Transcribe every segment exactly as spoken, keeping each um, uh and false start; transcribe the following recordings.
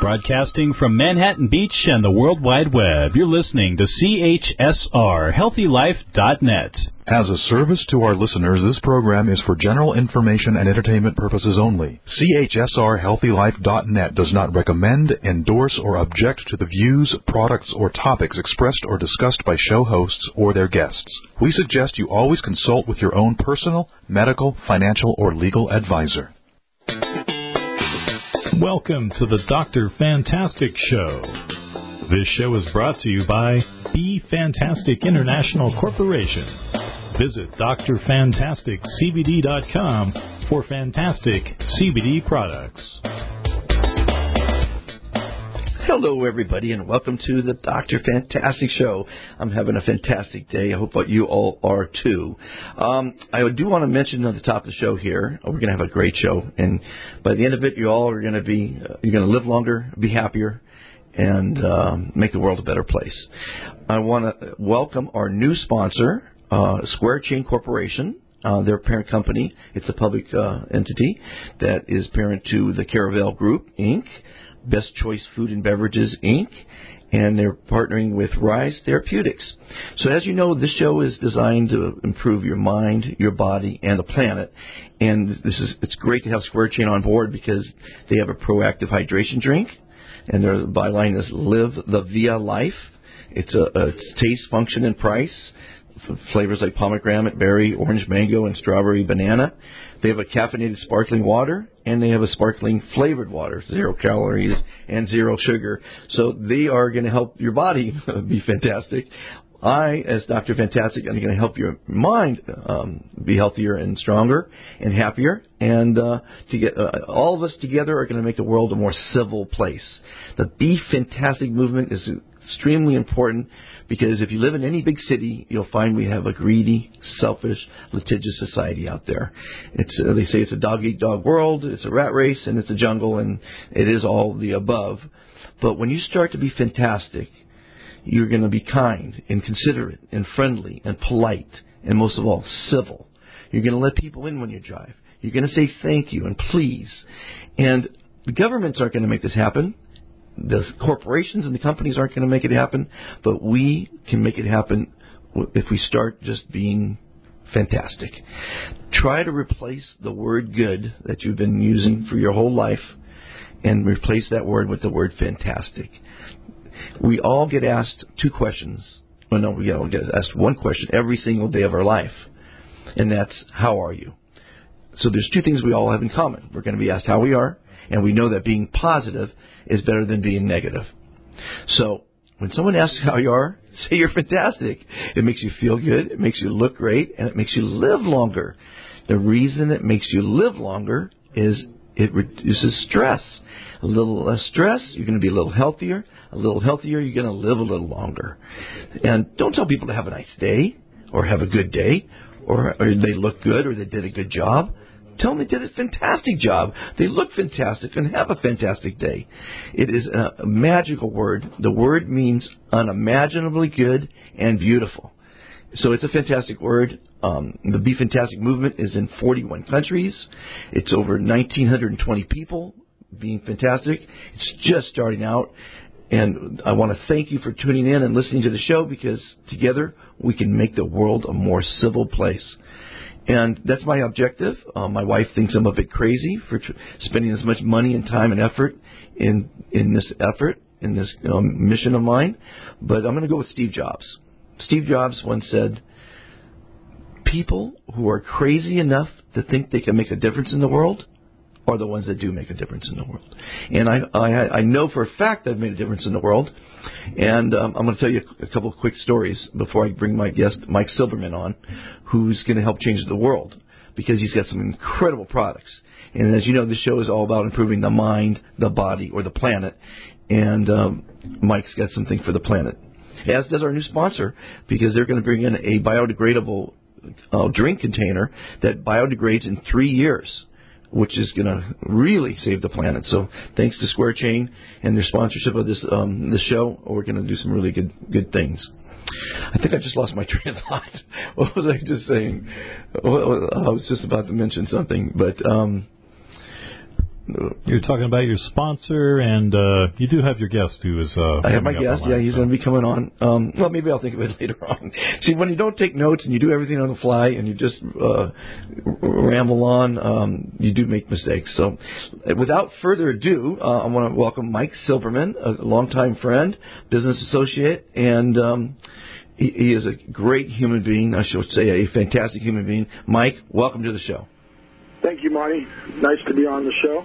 Broadcasting from Manhattan Beach and the World Wide Web, you're listening to C H S R Healthy Life dot net. As a service to our listeners, this program is for general information and entertainment purposes only. C H S R Healthy Life dot net does not recommend, endorse, or object to the views, products, or topics expressed or discussed by show hosts or their guests. We suggest you always consult with your own personal, medical, financial, or legal advisor. Welcome to the Doctor Fantastic Show. This show is brought to you by Be Fantastic International Corporation. Visit Dr Fantastic C B D dot com for fantastic C B D products. Hello, everybody, and welcome to the Doctor Fantastic Show. I'm having a fantastic day. I hope that you all are, too. Um, I do want to mention at the top of the show here, we're going to have a great show. And by the end of it, you all are going to be, uh, you're going to live longer, be happier, and um, make the world a better place. I want to welcome our new sponsor, uh, Square Chain Corporation. Uh, their parent company. It's a public uh, entity that is parent to the Caravel Group, Incorporated, Best Choice Food and Beverages, Incorporated, and they're partnering with Rise Therapeutics. So as you know, this show is designed to improve your mind, your body, and the planet. And this is it's great to have Square Chain on board because they have a proactive hydration drink, and their byline is Live the Via Life. It's a, a it's taste, function, and price. Flavors like pomegranate, berry, orange, mango, and strawberry banana. They have a caffeinated sparkling water, and they have a sparkling flavored water, zero calories and zero sugar. So they are going to help your body be fantastic. I, as Doctor Fantastic, am going to help your mind um, be healthier and stronger and happier. And uh, to get uh, all of us together are going to make the world a more civil place. The Be Fantastic movement is extremely important because if you live in any big city, you'll find we have a greedy, selfish, litigious society out there. It's uh, they say it's a dog-eat-dog world, it's a rat race, and it's a jungle, and it is all the above. But when you start to be fantastic, you're going to be kind and considerate and friendly and polite and, most of all, civil. You're going to let people in when you drive. You're going to say thank you and please. And the governments aren't going to make this happen. The corporations and the companies aren't going to make it happen, but we can make it happen if we start just being fantastic. Try to replace the word good that you've been using for your whole life and replace that word with the word fantastic. We all get asked two questions. Well, no, we all get asked one question every single day of our life, and that's, how are you? So there's two things we all have in common. We're going to be asked how we are, and we know that being positive is better than being negative. So when someone asks how you are, say you're fantastic. It makes you feel good, it makes you look great, and it makes you live longer. The reason it makes you live longer is it reduces stress. A little less stress, you're going to be a little healthier. A little healthier, you're going to live a little longer. And don't tell people to have a nice day or have a good day or, or they look good or they did a good job. Tell them they did a fantastic job. They look fantastic and have a fantastic day. It is a magical word. The word means unimaginably good and beautiful. So it's a fantastic word. Um, the Be Fantastic movement is in forty-one countries. It's over one thousand nine hundred twenty people being fantastic. It's just starting out. And I want to thank you for tuning in and listening to the show because together we can make the world a more civil place. And that's my objective. Uh, my wife thinks I'm a bit crazy for tr- spending as much money and time and effort in in this effort, in this um, mission of mine. But I'm going to go with Steve Jobs. Steve Jobs once said, people who are crazy enough to think they can make a difference in the world are the ones that do make a difference in the world. And I I, I know for a fact I've made a difference in the world. And um, I'm going to tell you a couple of quick stories before I bring my guest, Mike Silverman, on, who's going to help change the world because he's got some incredible products. And as you know, this show is all about improving the mind, the body, or the planet. And um, Mike's got something for the planet, as does our new sponsor, because they're going to bring in a biodegradable uh, drink container that biodegrades in three years. Which is going to really save the planet. So thanks to Square Chain and their sponsorship of this um, this show, we're going to do some really good good things. I think I just lost my train of thought. What was I just saying? Well, I was just about to mention something, but um, You're talking about your sponsor, and uh, you do have your guest who is. Uh, I have my coming up guest. online, Yeah, he's so. going to be coming on. Um, well, maybe I'll think of it later on. See, when you don't take notes and you do everything on the fly and you just uh, ramble on, um, you do make mistakes. So, uh, without further ado, uh, I want to welcome Mike Silverman, a longtime friend, business associate, and um, he, he is a great human being. I should say a fantastic human being. Mike, welcome to the show. Thank you, Monty. Nice to be on the show.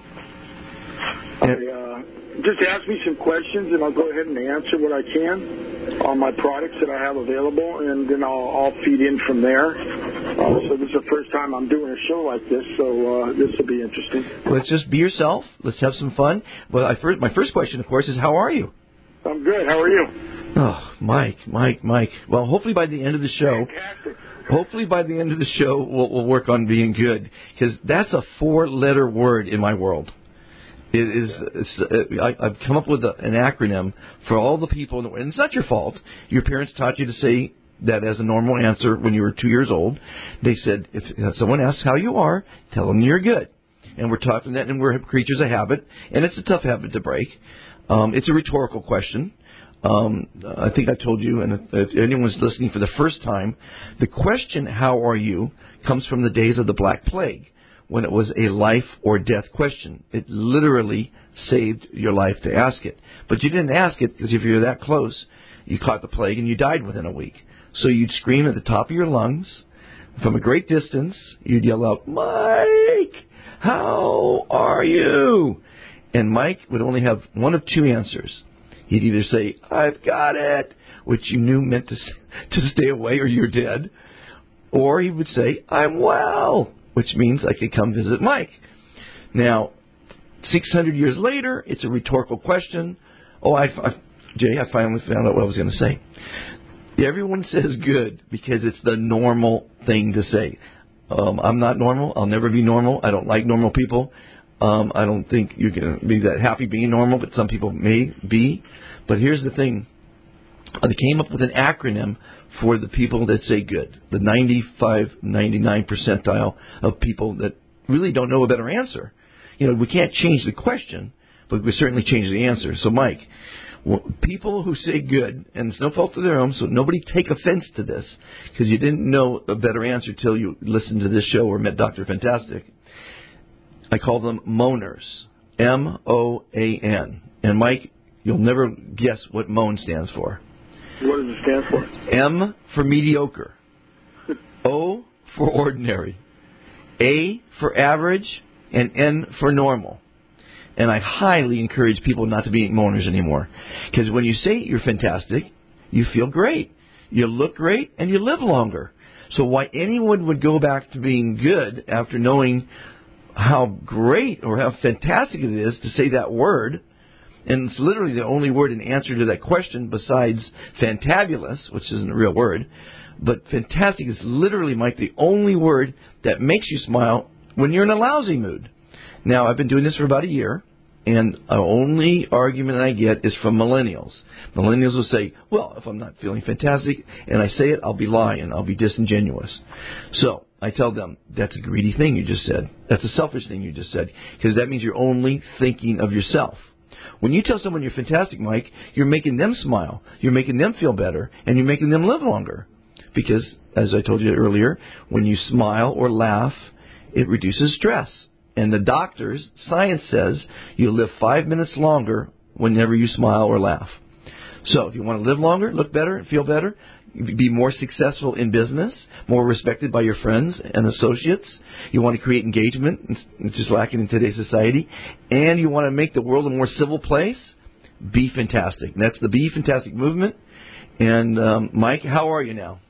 I, uh, just ask me some questions, and I'll go ahead and answer what I can on my products that I have available, and then I'll, I'll feed in from there. Uh, so this is the first time I'm doing a show like this, so uh, this will be interesting. Let's just be yourself. Let's have some fun. Well, I first, my first question, of course, is how are you? I'm good. How are you? Oh, Mike, Mike, Mike. Well, hopefully by the end of the show... Fantastic. Hopefully by the end of the show, we'll, we'll work on being good, because that's a four-letter word in my world. It is. It's, uh, I, I've come up with a, an acronym for all the people, in the, and it's not your fault. Your parents taught you to say that as a normal answer when you were two years old. They said, if someone asks how you are, tell them you're good. And we're taught that, and we're creatures of habit, and it's a tough habit to break. Um, it's a rhetorical question. Um, I think I told you, and if anyone's listening for the first time, the question, how are you, comes from the days of the Black Plague, when it was a life or death question. It literally saved your life to ask it. But you didn't ask it because if you were that close, you caught the plague and you died within a week. So you'd scream at the top of your lungs, from a great distance, you'd yell out, Mike, how are you? And Mike would only have one of two answers. He'd either say, I've got it, which you knew meant to, to stay away or you're dead. Or he would say, I'm well, which means I could come visit Mike. Now, six hundred years later, it's a rhetorical question. Oh, I, I, Jay, I finally found out what I was going to say. Everyone says good because it's the normal thing to say. Um, I'm not normal. I'll never be normal. I don't like normal people. Um, I don't think you can be that happy being normal, but some people may be. But here's the thing. They came up with an acronym for the people that say good, the ninety-five, ninety-nine percentile of people that really don't know a better answer. You know, we can't change the question, but we certainly change the answer. So, Mike, people who say good, and it's no fault of their own, so nobody take offense to this, because you didn't know a better answer till you listened to this show or met Doctor Fantastic. I call them moaners, M O A N. And, Mike, you'll never guess what moan stands for. What does it stand for? M for mediocre, O for ordinary, A for average, and N for normal. And I highly encourage people not to be moaners anymore. Because when you say you're fantastic, you feel great, you look great, and you live longer. So why anyone would go back to being good after knowing how great or how fantastic it is to say that word, and it's literally the only word in answer to that question besides fantabulous, which isn't a real word, but fantastic is literally, Mike, the only word that makes you smile when you're in a lousy mood. Now, I've been doing this for about a year, and the only argument I get is from millennials. Millennials will say, well, if I'm not feeling fantastic and I say it, I'll be lying, I'll be disingenuous. So I tell them, that's a greedy thing you just said. That's a selfish thing you just said, because that means you're only thinking of yourself. When you tell someone you're fantastic, Mike, you're making them smile, you're making them feel better, and you're making them live longer. Because, as I told you earlier, when you smile or laugh, it reduces stress. And the doctors, science says, you live five minutes longer whenever you smile or laugh. So if you want to live longer, look better, feel better, be more successful in business, more respected by your friends and associates, you want to create engagement, which is lacking in today's society, and you want to make the world a more civil place, be fantastic. And that's the Be Fantastic movement. And, um, Mike, how are you now?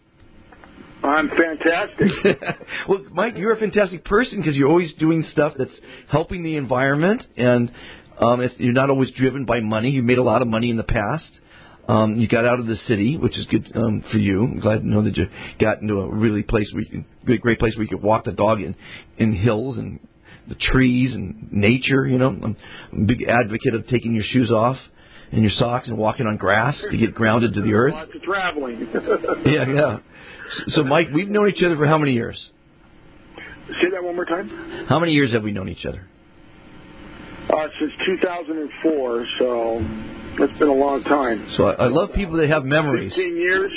I'm fantastic. Well, Mike, you're a fantastic person because you're always doing stuff that's helping the environment, and um, if you're not always driven by money. You made a lot of money in the past. Um, you got out of the city, which is good um, for you. I'm glad to know that you got into a really place where you can, great place where you could walk the dog in, in hills and the trees and nature. You know, I'm a big advocate of taking your shoes off and your socks and walking on grass to get grounded to the earth. Lots of traveling. yeah, yeah. So, Mike, we've known each other for how many years? Say that one more time. How many years have we known each other? Uh, since two thousand four, so that's been a long time. So I, I love people that have memories. fifteen years.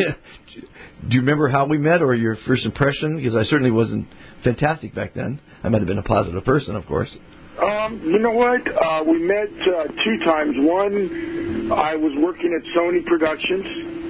Do you remember how we met or your first impression? Because I certainly wasn't fantastic back then. I might have been a positive person, of course. Um, you know what? Uh, we met uh, two times. One, I was working at Sony Productions,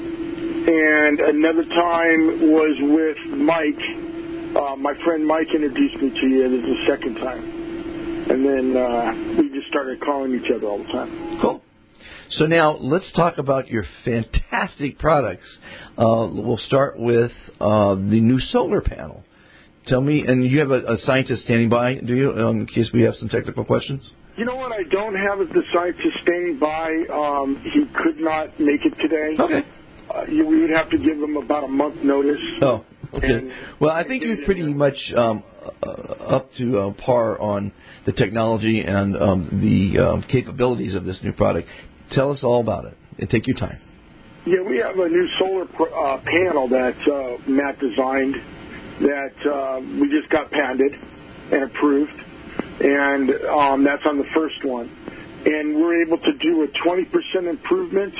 and another time was with Mike. Uh, my friend Mike introduced me to you. This is the second time. And then uh, we just started calling each other all the time. Cool. So now let's talk about your fantastic products. Uh, we'll start with uh, the new solar panel. Tell me, and you have a, a scientist standing by, do you, um, in case we have some technical questions? You know what I don't have is the scientist standing by. Um, he could not make it today. Okay. Uh, you, we would have to give him about a month notice. Oh, okay. And well, I think you're pretty much um, uh, up to uh, par on the technology and um, the um, capabilities of this new product. Tell us all about it and take your time. Yeah, we have a new solar uh, panel that uh, Matt designed that uh, we just got patented and approved, and um, that's on the first one. And we're able to do a twenty percent improvement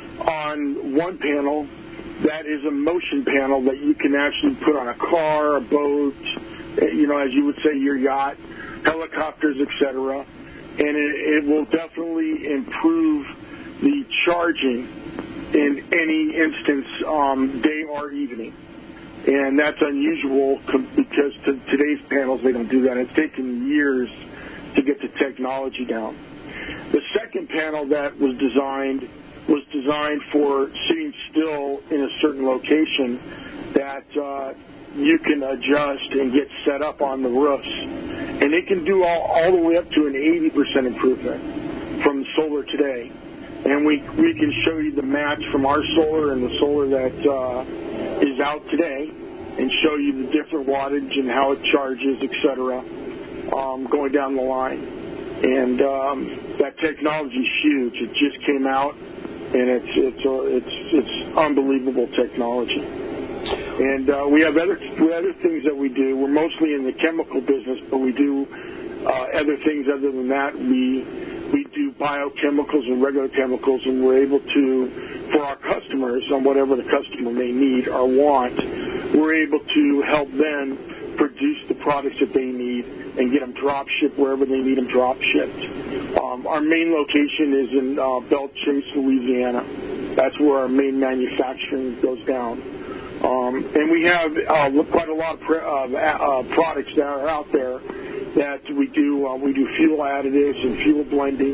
on one panel that is a motion panel that you can actually put on a car, a boat, you know, as you would say, your yacht, helicopters, et cetera. And it, it will definitely improve the charging in any instance, um, day or evening. And that's unusual because to today's panels, they don't do that. It's taken years to get the technology down. The second panel that was designed was designed for sitting still in a certain location that uh, you can adjust and get set up on the roofs. And it can do all, all the way up to an eighty percent improvement from solar today. And we we can show you the match from our solar and the solar that uh, is out today and show you the different wattage and how it charges, et cetera, um, going down the line. And um, that technology is huge. It just came out, and it's it's uh, it's it's unbelievable technology. And uh, we have other we have other things that we do. We're mostly in the chemical business, but we do uh, other things other than that. We we do biochemicals and regular chemicals, and we're able to, for our customers, on whatever the customer may need or want, we're able to help them produce the products that they need and get them drop shipped wherever they need them drop shipped. Um, our main location is in uh, Belle Chasse, Louisiana. That's where our main manufacturing goes down. Um, and we have uh, quite a lot of pre- uh, uh, products that are out there that we do. Uh, we do fuel additives and fuel blending.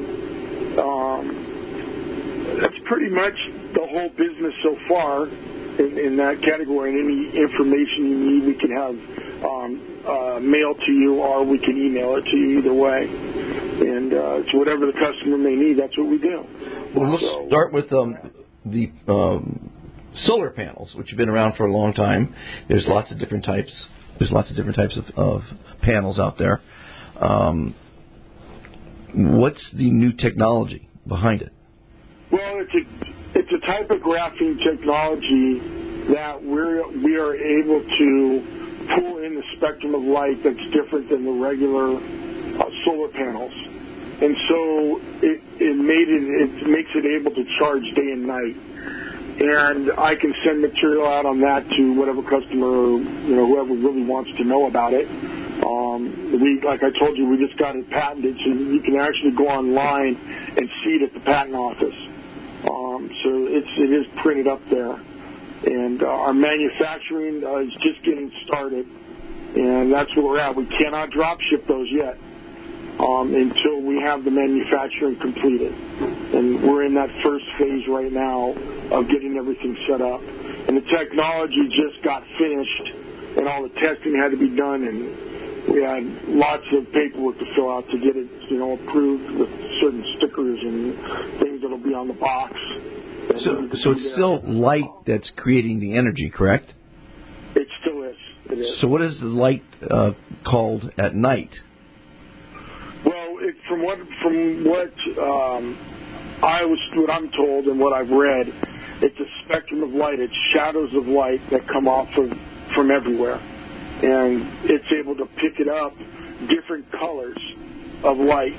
Um, that's pretty much the whole business so far in, in that category. And any information you need, we can have um, uh, mailed to you, or we can email it to you either way. And uh, so whatever the customer may need, that's what we do. Well, we'll so, start with um, the um, solar panels, which have been around for a long time. There's lots of different types. There's lots of different types of, of panels out there. Um, what's the new technology behind it? Well, it's a it's a type of graphene technology that we're we are able to pull in the spectrum of light that's different than the regular uh, solar panels, and so it it made it it makes it able to charge day and night. And I can send material out on that to whatever customer, you know, whoever really wants to know about it. Um, we, like I told you, we just got it patented, so you can actually go online and see it at the patent office. Um, so it's it is printed up there, and uh, our manufacturing uh, is just getting started, and that's where we're at. We cannot drop ship those yet. Um, until we have the manufacturing completed. And we're in that first phase right now of getting everything set up. And the technology just got finished, and all the testing had to be done, and we had lots of paperwork to fill out to get it, you know, approved with certain stickers and things that'll be on the box. So, so it's still light that's creating the energy, correct? It still is. It is. So what is the light uh, called at night? Well, it, from what from what um, I was, what I'm told and what I've read, it's a spectrum of light. It's shadows of light that come off of from everywhere, and it's able to pick it up different colors of light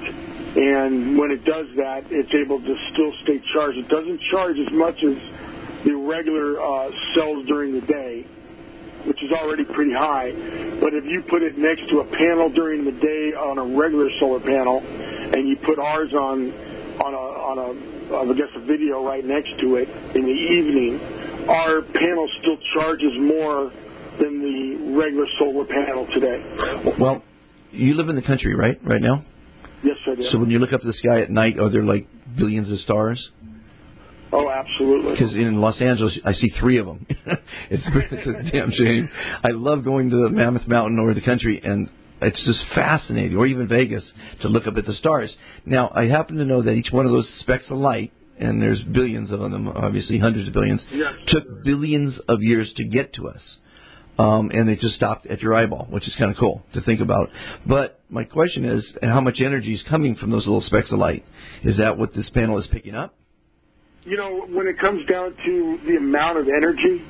And when it does that, it's able to still stay charged. It doesn't charge as much as the regular uh, cells during the day, which is already pretty high. But if you put it next to a panel during the day on a regular solar panel, and you put ours on on a, on a I guess a video right next to it in the evening, our panel still charges more than the regular solar panel today. Well, you live in the country, right? Right now? Yes, I do. So when you look up at the sky at night, are there like billions of stars? Oh, absolutely. Because in Los Angeles, I see three of them. it's, it's a damn shame. I love going to the Mammoth Mountain or the country, and it's just fascinating, or even Vegas, to look up at the stars. Now, I happen to know that each one of those specks of light, and there's billions of them, obviously hundreds of billions, yes. took billions of years to get to us. Um, and they just stopped at your eyeball, which is kind of cool to think about. But my question is, how much energy is coming from those little specks of light? Is that what this panel is picking up? You know, when it comes down to the amount of energy,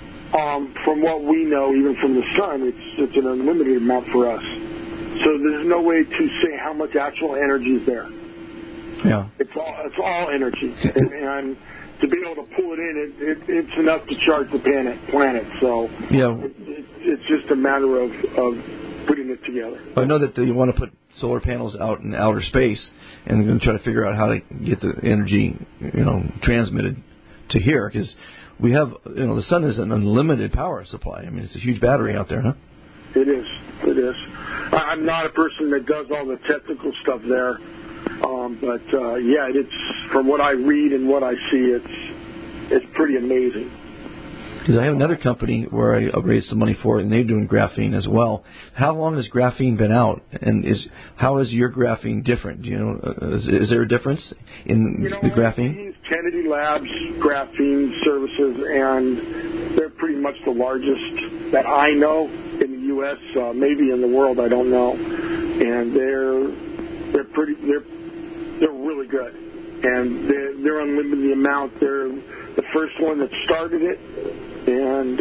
um, from what we know, even from the sun, it's, it's an unlimited amount for us. So there's no way to say how much actual energy is there. Yeah. It's all, it's all energy. and, and to be able to pull it in, it, it, it's enough to charge the planet. planet. So yeah. it, it, it's just a matter of, of putting it together. I know that you want to put solar panels out in outer space, and they're going to try to figure out how to get the energy, you know, transmitted to here, because we have, you know, the sun is an unlimited power supply. I mean, it's a huge battery out there, huh? It is. It is. I'm not a person that does all the technical stuff there, um, but uh, yeah, it's from what I read and what I see, it's it's pretty amazing. Because I have another company where I raised some money for it, and they're doing graphene as well. How long has graphene been out, and is how is your graphene different? Do you know, uh, is, is there a difference in you know, the graphene? We use Kennedy Labs graphene services, and they're pretty much the largest that I know in the U S, uh, maybe in the world, I don't know. And they're they're pretty they're they're really good, and they're, they're unlimited the amount. They're the first one that started it. And,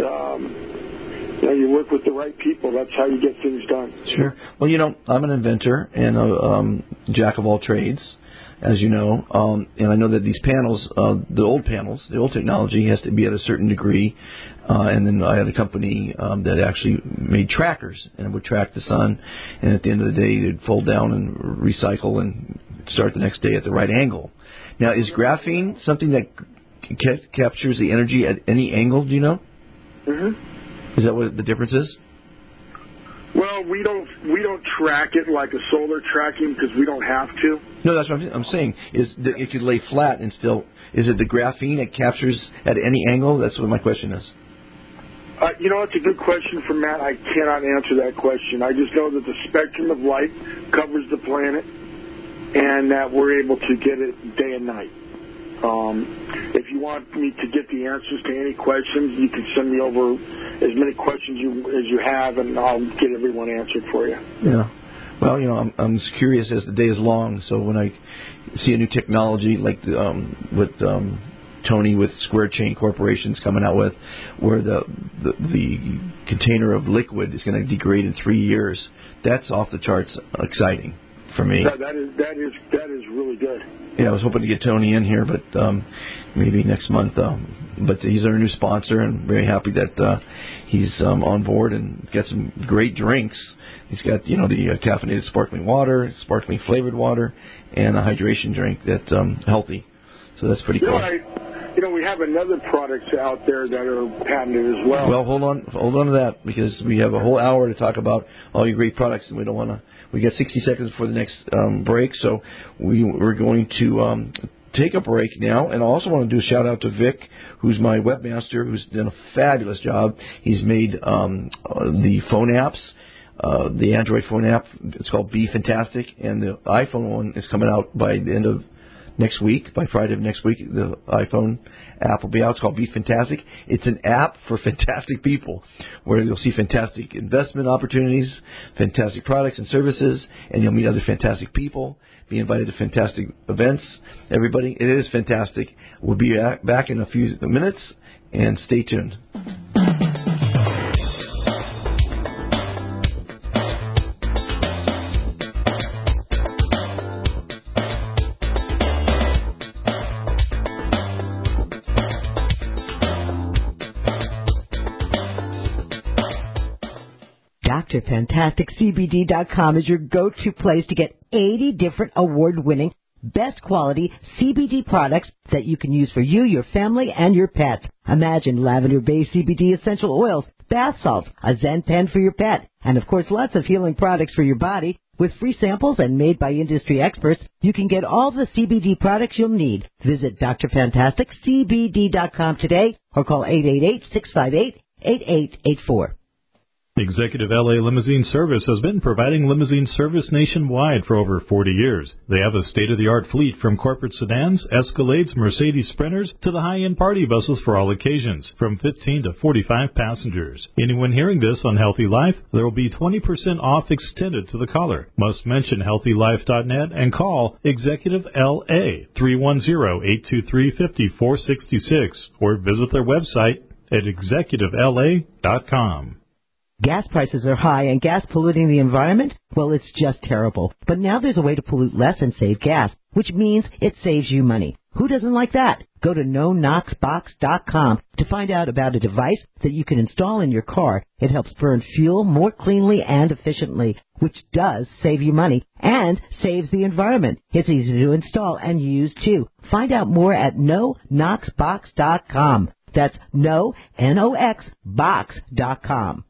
um, you know, you work with the right people. That's how you get things done. Sure. Well, you know, I'm an inventor and a um, jack of all trades, as you know. Um, and I know that these panels, uh, the old panels, the old technology has to be at a certain degree. Uh, and then I had a company um, that actually made trackers, and it would track the sun. And at the end of the day, it would fold down and recycle and start the next day at the right angle. Now, is graphene something that c- captures the energy at any angle, do you know? Mm-hmm. Is that what the difference is? Well, we don't we don't track it like a solar tracking because we don't have to. No, that's what I'm, I'm saying. Is the, it could lay flat and still, is it the graphene that captures at any angle? That's what my question is. Uh, you know, it's a good question from Matt. I cannot answer that question. I just know that the spectrum of light covers the planet, and that we're able to get it day and night. Um, if you want me to get the answers to any questions, you can send me over as many questions you, as you have, and I'll get everyone answered for you. Yeah. Well, you know, I'm, I'm curious as the day is long, so when I see a new technology like the, um, what um, Tony with Square Chain Corporation's coming out with, where the, the, the container of liquid is going to degrade in three years, that's off the charts exciting for me. That, that is that is that is really good. Yeah, I was hoping to get Tony in here, but um, maybe next month. Um, but he's our new sponsor, and very happy that uh, he's um, on board and got some great drinks. He's got, you know, the uh, caffeinated sparkling water, sparkling flavored water, and a hydration drink that's um, healthy. So that's pretty You cool. know, I, you know, we have another products out there that are patented as well. Well, hold on, hold on to that, because we have a whole hour to talk about all your great products, and we don't want to. We got sixty seconds before the next um, break, so we, we're going to um, take a break now. And I also want to do a shout out to Vic, who's my webmaster, who's done a fabulous job. He's made um, uh, the phone apps, uh, the Android phone app. It's called Be Fantastic, and the iPhone one is coming out by the end of next week, by Friday of next week. The iPhone app will be out. It's called Be Fantastic. It's an app for fantastic people, where you'll see fantastic investment opportunities, fantastic products and services, and you'll meet other fantastic people, be invited to fantastic events. Everybody, it is fantastic. We'll be back in a few minutes, and stay tuned. Dr Fantastic C B D dot com is your go-to place to get eighty different award-winning, best quality C B D products that you can use for you, your family, and your pets. Imagine lavender-based C B D essential oils, bath salts, a Zen pen for your pet, and of course lots of healing products for your body. With free samples and made by industry experts, you can get all the C B D products you'll need. Visit Dr Fantastic C B D dot com today or call eight eight eight, six five eight, eight eight eight four. Executive L A Limousine Service has been providing limousine service nationwide for over forty years. They have a state-of-the-art fleet from corporate sedans, Escalades, Mercedes Sprinters, to the high-end party buses for all occasions, from fifteen to forty-five passengers. Anyone hearing this on Healthy Life, there will be twenty percent off extended to the caller. Must mention healthy life dot net and call Executive L A three one zero, eight two three, five four six six or visit their website at executive L A dot com. Gas prices are high and gas polluting the environment? Well, it's just terrible. But now there's a way to pollute less and save gas, which means it saves you money. Who doesn't like that? Go to no nox box dot com to find out about a device that you can install in your car. It helps burn fuel more cleanly and efficiently, which does save you money and saves the environment. It's easy to install and use, too. Find out more at no nox box dot com. That's no, N O X, box dot com.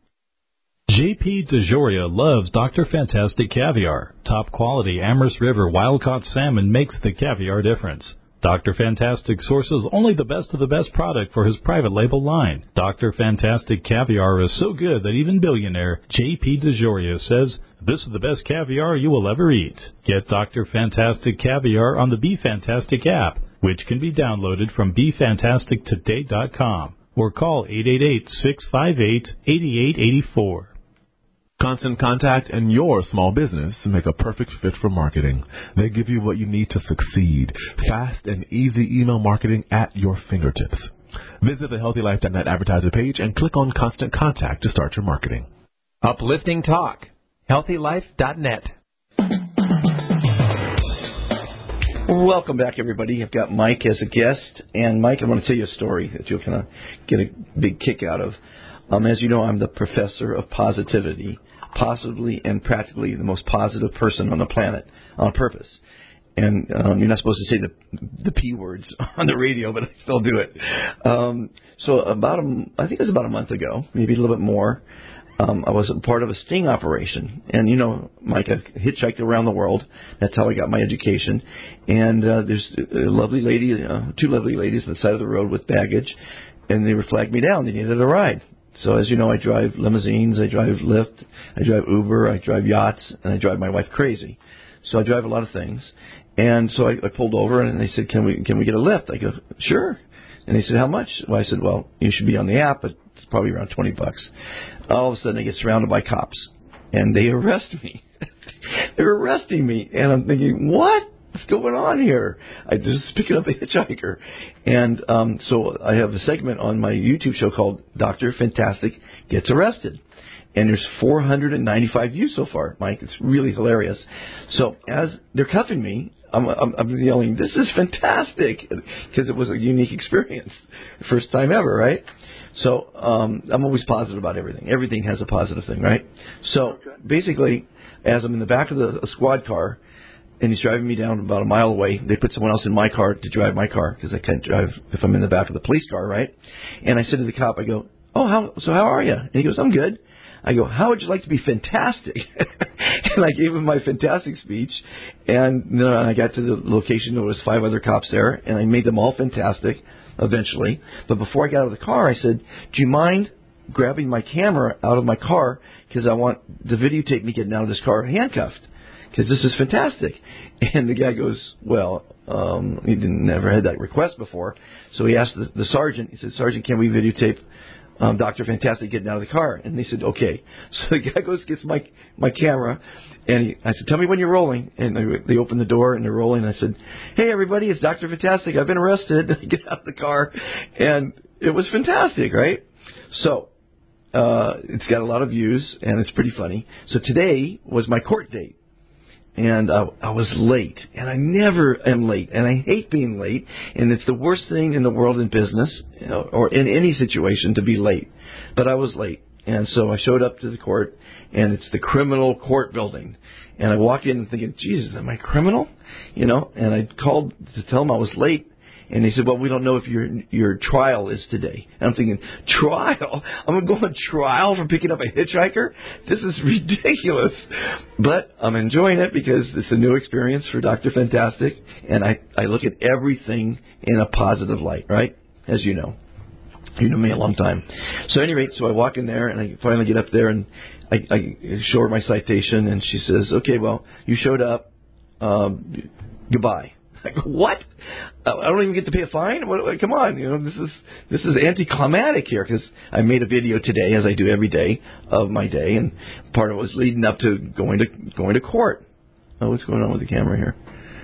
J P DeJoria loves Doctor Fantastic Caviar. Top quality Amherst River wild-caught salmon makes the caviar difference. Doctor Fantastic sources only the best of the best product for his private label line. Doctor Fantastic Caviar is so good that even billionaire J P DeJoria says, "This is the best caviar you will ever eat." Get Doctor Fantastic Caviar on the Be Fantastic app, which can be downloaded from be fantastic today dot com or call eight eight eight, six five eight, eight eight eight four. Constant Contact and your small business make a perfect fit for marketing. They give you what you need to succeed. Fast and easy email marketing at your fingertips. Visit the healthy life dot net advertiser page and click on Constant Contact to start your marketing. Uplifting Talk. healthy life dot net. Welcome back, everybody. I've got Mike as a guest. And, Mike, I want to tell you a story that you'll kind of get a big kick out of. Um, as you know, I'm the professor of positivity, possibly and practically the most positive person on the planet on purpose. And um, you're not supposed to say the the P words on the radio, but I still do it. Um, so about a, I think it was about a month ago, maybe a little bit more, um, I was a part of a sting operation. And, you know, Mike, I've hitchhiked around the world. That's how I got my education. And uh, there's a lovely lady, uh, two lovely ladies on the side of the road with baggage, and they were flagged me down. They needed a ride. So, as you know, I drive limousines, I drive Lyft, I drive Uber, I drive yachts, and I drive my wife crazy. So I drive a lot of things. And so I, I pulled over, and they said, can we can we get a Lyft? I go, sure. And they said, how much? Well, I said, well, you should be on the app, but it's probably around twenty bucks. All of a sudden, I get surrounded by cops, and they arrest me. They're arresting me, and I'm thinking, what? What's going on here? I just picking up a hitchhiker. And um, so I have a segment on my YouTube show called Doctor Fantastic Gets Arrested. And there's four hundred ninety-five views so far, Mike. It's really hilarious. So as they're cuffing me, I'm, I'm, I'm yelling, this is fantastic, because it was a unique experience. First time ever, right? So um, I'm always positive about everything. Everything has a positive thing, right? So basically, as I'm in the back of the a squad car, and he's driving me down about a mile away. They put someone else in my car to drive my car because I can't drive if I'm in the back of the police car, right? And I said to the cop, I go, oh, how, so how are you? And he goes, I'm good. I go, how would you like to be fantastic? And I gave him my fantastic speech. And then I got to the location. There was five other cops there, and I made them all fantastic eventually. But before I got out of the car, I said, do you mind grabbing my camera out of my car because I want the videotape me getting out of this car handcuffed? Because this is fantastic. And the guy goes, well, um, he didn't never had that request before. So he asked the, the sergeant, he said, Sergeant, can we videotape um, Doctor Fantastic getting out of the car? And they said, okay. So the guy goes, gets my my camera, and he, I said, tell me when you're rolling. And they, they open the door, and they're rolling. And I said, hey, everybody, it's Doctor Fantastic. I've been arrested. I get out of the car. And it was fantastic, right? So uh, it's got a lot of views, and it's pretty funny. So today was my court date. And uh, I was late, and I never am late, and I hate being late, and it's the worst thing in the world in business, you know, or in any situation to be late. But I was late, And so I showed up to the court, and it's the criminal court building. And I walk in thinking, Jesus, am I criminal? You know, and I called to tell them I was late. And they said, well, we don't know if your your trial is today. And I'm thinking, trial? I'm going to go on trial for picking up a hitchhiker? This is ridiculous. But I'm enjoying it because it's a new experience for Doctor Fantastic. And I, I look at everything in a positive light, right? As you know. You know me a long time. So at any rate, so I walk in there, and I finally get up there, and I, I show her my citation, and she says, okay, well, you showed up. Um, goodbye. I go, what? I don't even get to pay a fine? What, come on, you know, this is this is anticlimactic here, because I made a video today, as I do every day of my day, and part of it was leading up to going to going to court. Oh, what's going on with the camera here?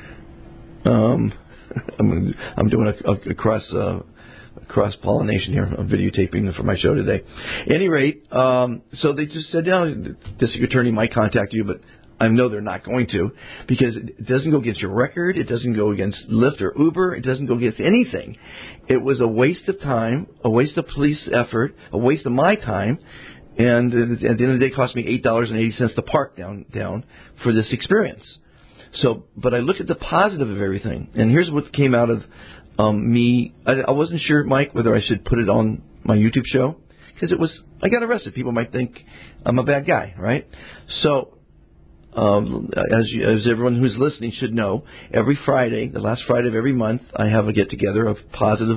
Um, I'm I'm doing a, a, a cross uh, cross pollination here. I'm videotaping for my show today. At any rate, um, so they just said, "No, the district attorney might contact you," but I know they're not going to, because it doesn't go against your record. It doesn't go against Lyft or Uber. It doesn't go against anything. It was a waste of time, a waste of police effort, a waste of my time, and at the end of the day, it cost me eight dollars and eighty cents to park down down for this experience. So, but I look at the positive of everything, and here's what came out of um, me. I, I wasn't sure, Mike, whether I should put it on my YouTube show, because it was I got arrested. People might think I'm a bad guy, right? So. Um, as, you, as everyone who's listening should know, every Friday, the last Friday of every month, I have a get-together of positive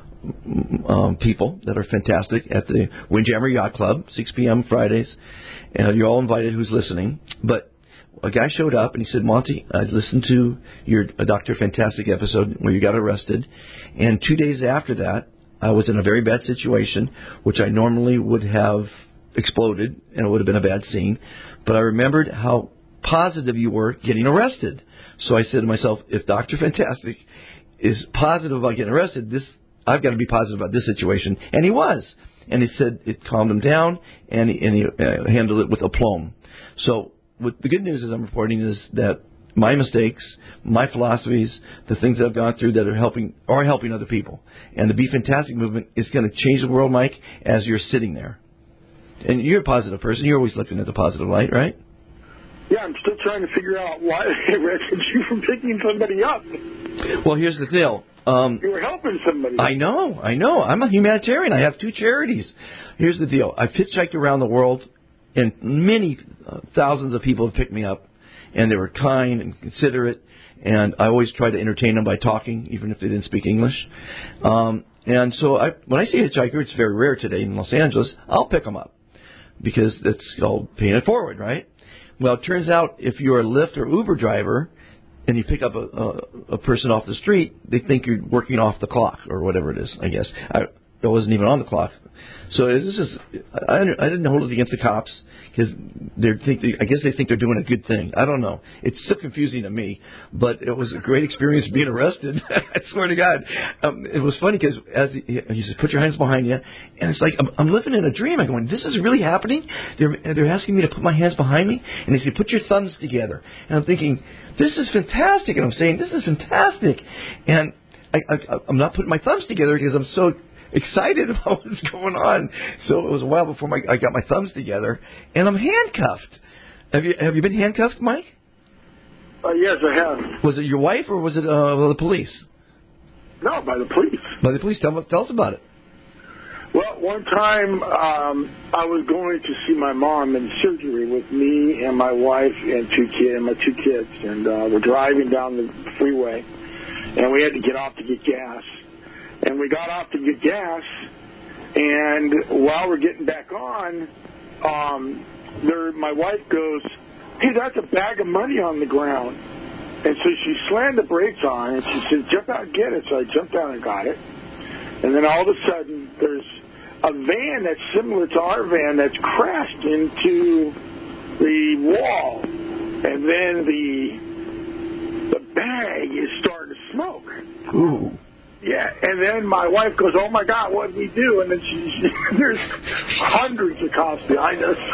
um, people that are fantastic at the Windjammer Yacht Club, six p.m. Fridays. And you're all invited who's listening. But a guy showed up and he said, Monty, I listened to your Doctor Fantastic episode where you got arrested. And two days after that, I was in a very bad situation, which I normally would have exploded, and it would have been a bad scene. But I remembered how positive you were getting arrested. So I said to myself, if Doctor Fantastic is positive about getting arrested, this I've got to be positive about this situation. And he was. And he said it calmed him down, and he, and he uh, handled it with aplomb. So what the good news is I'm reporting is that my mistakes, my philosophies, the things that I've gone through that are helping are helping other people. And the Be Fantastic movement is going to change the world, Mike, as you're sitting there. And you're a positive person. You're always looking at the positive light, right? Yeah, I'm still trying to figure out why they arrested you from picking somebody up. Well, here's the deal. Um, you were helping somebody. I know, I know. I'm a humanitarian. I have two charities. Here's the deal. I've hitchhiked around the world, and many uh, thousands of people have picked me up, and they were kind and considerate, and I always try to entertain them by talking, even if they didn't speak English. Um, and so I, when I see a hitchhiker, it's very rare today in Los Angeles, I'll pick them up, because it's all paying it forward, right? Well, it turns out if you're a Lyft or Uber driver and you pick up a, a, a person off the street, they think you're working off the clock or whatever it is, I guess. I, I wasn't even on the clock. So this is, I, I didn't hold it against the cops because they think they, I guess they think they're doing a good thing. I don't know. It's still confusing to me, but it was a great experience being arrested. I swear to God. Um, it was funny because as he, he said, put your hands behind you, and it's like I'm, I'm living in a dream. I'm going, this is really happening? They're, they're asking me to put my hands behind me, and they say, put your thumbs together. And I'm thinking, this is fantastic. And I'm saying, this is fantastic. And I, I, I'm not putting my thumbs together because I'm so excited about what's going on. So it was a while before my, I got my thumbs together, and I'm handcuffed. Have you have you been handcuffed, Mike? Uh, yes, I have. Was it your wife or was it uh, the police? No, by the police. By the police. Tell, tell us about it. Well, one time um, I was going to see my mom in surgery with me and my wife and two kids, and my two kids, and uh, we're driving down the freeway, and we had to get off to get gas. And we got off to get gas, and while we're getting back on, um, there, my wife goes, hey, that's a bag of money on the ground. And so she slammed the brakes on, and she said, jump out and get it. So I jumped out and got it. And then all of a sudden, there's a van that's similar to our van that's crashed into the wall. And then the, the bag is starting to smoke. Ooh. Yeah, and then my wife goes, oh, my God, what did we do? And then she, she there's hundreds of cops behind us.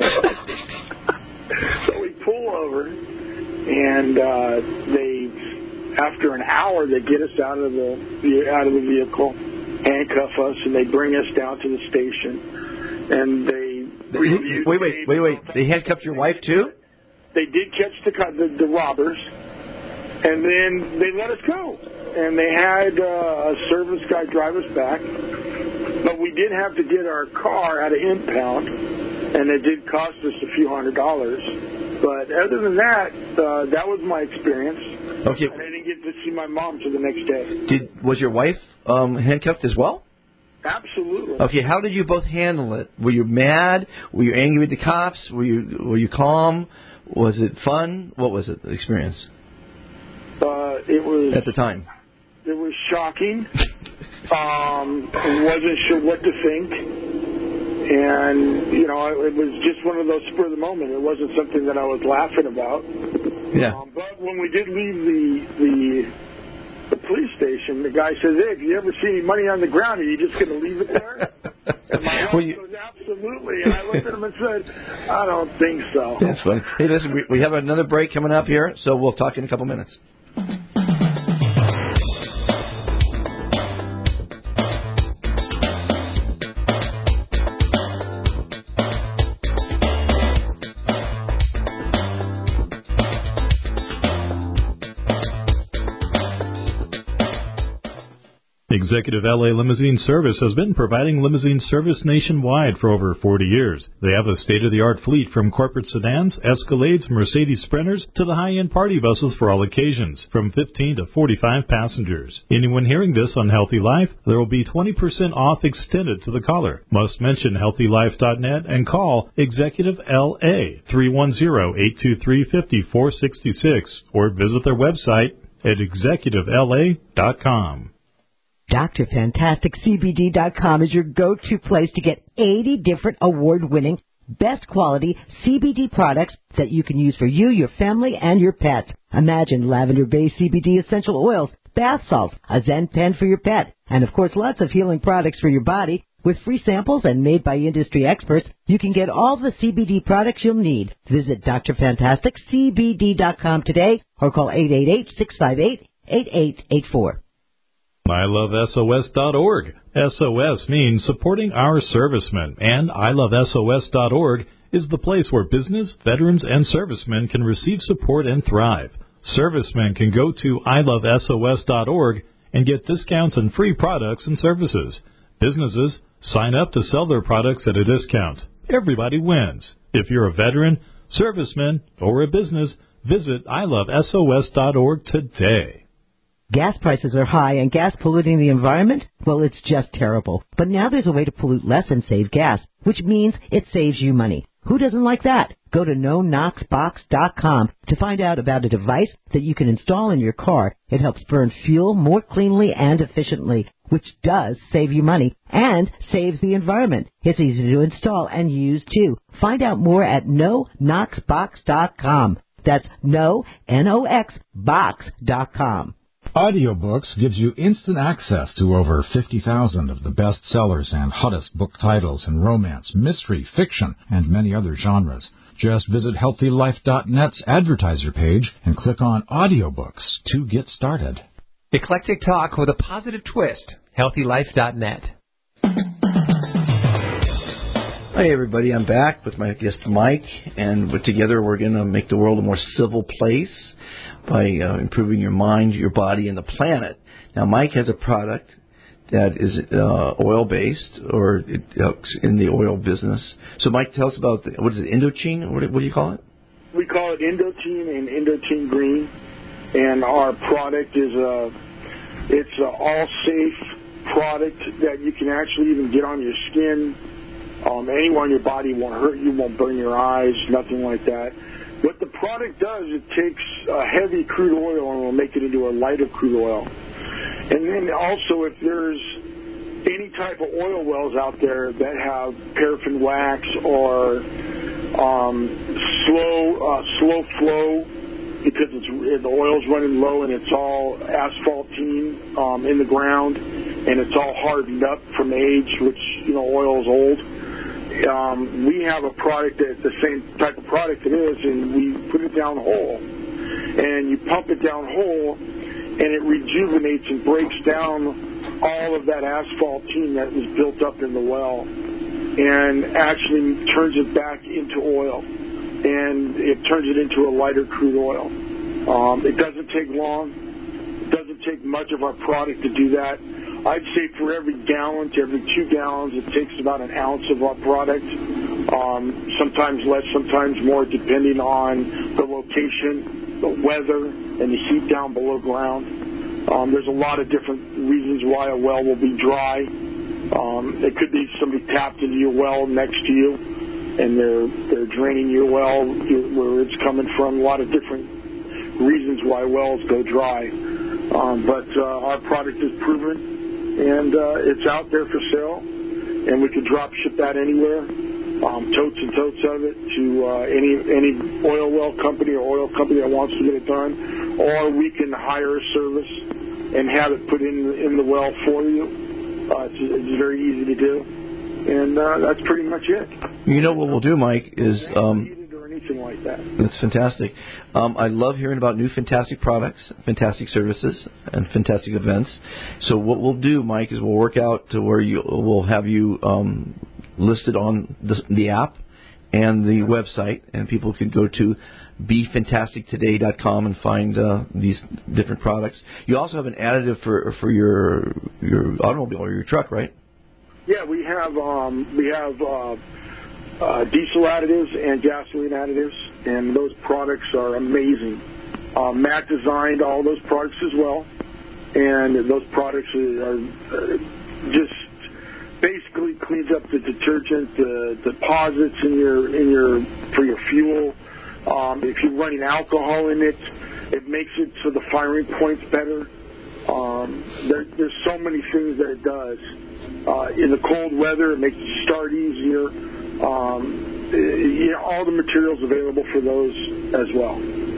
So we pull over, and uh, they, after an hour, they get us out of the out of the vehicle, handcuff us, and they bring us down to the station. And they Wait, wait, wait, wait. They handcuffed your wife, too? They did catch the, the, the robbers, and then they let us go. And they had uh, a service guy drive us back. But we did have to get our car out of impound, and it did cost us a few hundred dollars. But other than that, uh, that was my experience. Okay. And I didn't get to see my mom till the next day. Did was your wife um, handcuffed as well? Absolutely. Okay, how did you both handle it? Were you mad? Were you angry with the cops? Were you were you calm? Was it fun? What was it, the experience? Uh, it was at the time. It was shocking. um, I wasn't sure what to think, and you know, it was just one of those spur of the moment. It wasn't something that I was laughing about. Yeah. Um, but when we did leave the the the police station, the guy says, "Hey, if you ever see any money on the ground, are you just going to leave it there?" And my wife well, you... goes, "Absolutely." And I looked at him and said, "I don't think so." That's funny. Hey, listen, we, we have another break coming up here, so we'll talk in a couple minutes. Executive L A Limousine Service has been providing limousine service nationwide for over forty years. They have a state-of-the-art fleet from corporate sedans, Escalades, Mercedes Sprinters, to the high-end party buses for all occasions, from fifteen to forty-five passengers. Anyone hearing this on Healthy Life, there will be twenty percent off extended to the caller. Must mention healthy life dot net and call Executive L A three one zero, eight two three, five four six six or visit their website at executive L A dot com. Dr Fantastic C B D dot com is your go-to place to get eighty different award-winning, best quality C B D products that you can use for you, your family, and your pets. Imagine lavender-based C B D essential oils, bath salts, a Zen pen for your pet, and of course lots of healing products for your body. With free samples and made by industry experts, you can get all the C B D products you'll need. Visit Dr Fantastic C B D dot com today or call eight eight eight, six five eight, eight eight eight four. I love S O S dot org. S O S means supporting our servicemen, and I love S O S dot org is the place where business, veterans, and servicemen can receive support and thrive. Servicemen can go to I love S O S dot org and get discounts and free products and services. Businesses sign up to sell their products at a discount. Everybody wins. If you're a veteran, serviceman, or a business, visit I love S O S dot org today. Gas prices are high and gas polluting the environment? Well, it's just terrible. But now there's a way to pollute less and save gas, which means it saves you money. Who doesn't like that? Go to no nox box dot com to find out about a device that you can install in your car. It helps burn fuel more cleanly and efficiently, which does save you money and saves the environment. It's easy to install and use, too. Find out more at no nox box dot com. That's no, N O X, box dot com. Audiobooks gives you instant access to over fifty thousand of the best sellers and hottest book titles in romance, mystery, fiction, and many other genres. Just visit healthy life dot net's advertiser page and click on Audiobooks to get started. Eclectic talk with a positive twist. healthy life dot net. Hi, everybody. I'm back with my guest, Mike, and together we're going to make the world a more civil place by uh, improving your mind, your body, and the planet. Now, Mike has a product that is uh, oil-based, or it, uh, in the oil business. So, Mike, tell us about, the, what is it, Indochine? What, what do you call it? We call it Indochine and Indochine Green, and our product is a, it's an all-safe product that you can actually even get on your skin. Um, anywhere on your body won't hurt you, won't burn your eyes, nothing like that. What the product does, it takes a heavy crude oil and will make it into a lighter crude oil. And then also, if there's any type of oil wells out there that have paraffin wax or um, slow uh, slow flow, because it's, the oil's running low and it's all asphaltene um, in the ground and it's all hardened up from age, which, you know, oil is old. Um, we have a product that's the same type of product it is, and we put it down whole. And you pump it down whole, and it rejuvenates and breaks down all of that asphaltene that was built up in the well. and actually turns it back into oil, and it turns it into a lighter crude oil. Um, it doesn't take long. It doesn't take much of our product to do that. I'd say for every gallon to every two gallons, it takes about an ounce of our product. Um, sometimes less, sometimes more, depending on the location, the weather, and the heat down below ground. Um, there's a lot of different reasons why a well will be dry. Um, it could be somebody tapped into your well next to you, and they're they're draining your well where it's coming from. A lot of different reasons why wells go dry. Um, but uh, our product is proven. And uh, it's out there for sale, and we can drop ship that anywhere, um, totes and totes of it to uh, any any oil well company or oil company that wants to get it done, or we can hire a service and have it put in in the well for you. Uh, it's, it's very easy to do, and uh, that's pretty much it. You know what we'll do, Mike, is... Um Anything like that. That's fantastic. Um, I love hearing about new fantastic products, fantastic services, and fantastic events. So what we'll do, Mike, is we'll work out to where you we'll have you um, listed on the, the app and the website, and people can go to be fantastic today dot com and find uh, these different products. You also have an additive for for your your automobile or your truck, right? Yeah, we have um, we have. Uh, Uh, diesel additives and gasoline additives, and those products are amazing. Uh, Matt designed all those products as well, and those products are uh, just basically cleans up the detergent, the deposits in your in your for your fuel. Um, if you're running alcohol in it, it makes it so the firing point's better. Um, there, there's so many things that it does. Uh, in the cold weather, it makes it start easier. Um, you know, all the materials available for those as well.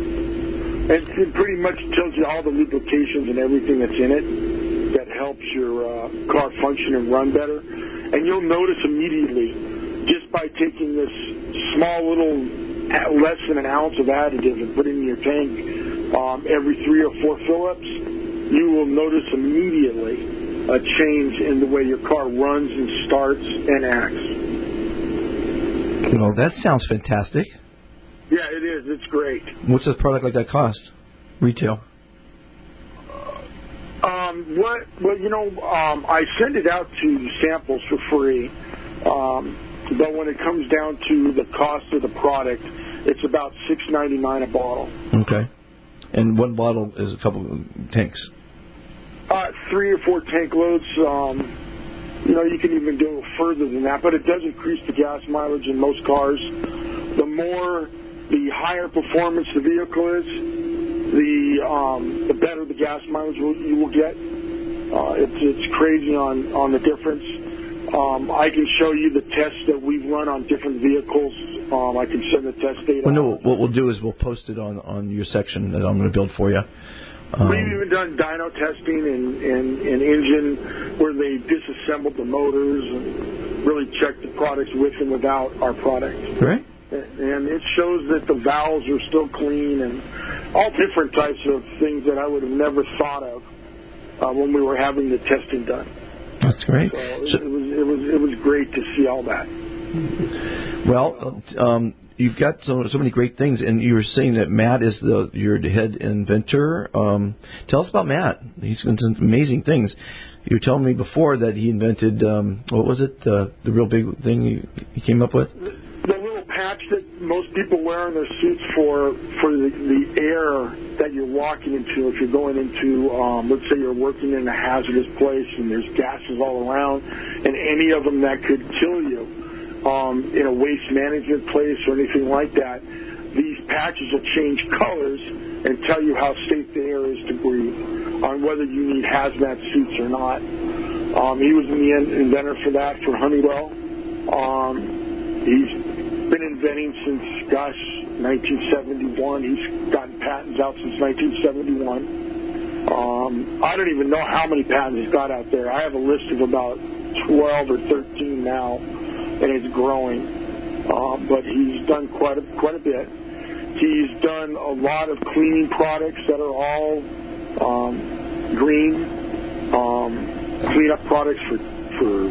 And it pretty much tells you all the lubrications and everything that's in it that helps your uh, car function and run better. And you'll notice immediately, just by taking this small little, less than an ounce of additive and putting it in your tank um, every three or four fill-ups, you will notice immediately a change in the way your car runs and starts and acts. Well, that sounds fantastic. Yeah, it is. It's great. What's a product like that cost? Retail? Um, what? Well, you know, um, I send it out to samples for free. Um, but when it comes down to the cost of the product, it's about six ninety-nine a bottle. Okay. And one bottle is a couple of tanks? Uh, three or four tank loads. Um, You know, you can even go further than that, but it does increase the gas mileage in most cars. The more, the higher performance the vehicle is, the um, the better the gas mileage will, you will get. Uh, it's it's crazy on, on the difference. Um, I can show you the tests that we've run on different vehicles. Um, I can send the test data. Well, no, what we'll do is we'll post it on, on your section that I'm going to build for you. Um, We've even done dyno testing and, and, and engine where they disassembled the motors and really checked the products with and without our product. Right. And it shows that the valves are still clean and all different types of things that I would have never thought of uh, when we were having the testing done. That's great. So it, it was it was it was great to see all that. Well, um, you've got so so many great things, and you were saying that Matt is the your head inventor. Um, tell us about Matt. He's done some amazing things. You were telling me before that he invented um, what was it? The the real big thing he, he came up with. The little patch that most people wear on their suits for for the, the air that you're walking into. If you're going into, um, let's say you're working in a hazardous place and there's gases all around, and any of them that could kill you. Um, in a waste management place or anything like that, these patches will change colors and tell you how safe the air is to breathe, on whether you need hazmat suits or not. Um, he was the inventor for that for Honeywell. Um, he's been inventing since, gosh, nineteen seventy-one. He's gotten patents out since nineteen seventy-one. Um, I don't even know how many patents he's got out there. I have a list of about twelve or thirteen now. And it's growing, uh, but he's done quite a, quite a bit. He's done a lot of cleaning products that are all um, green, um, cleanup products for, for